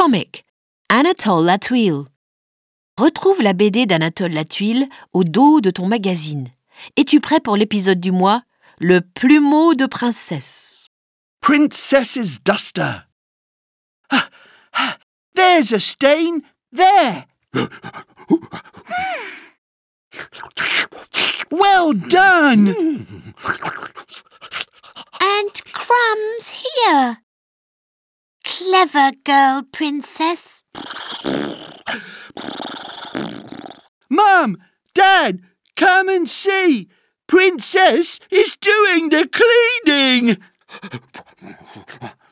comic, Anatole Latwille. Retrouve la BD d'Anatole Latwille au dos de ton magazine. Es-tu prêt pour l'épisode du mois? Le plumeau de princesse. Princess's duster. There's a stain there. Well done. And crumbs here. Clever girl, Princess. Mum, Dad, come and see. Princess is doing the cleaning.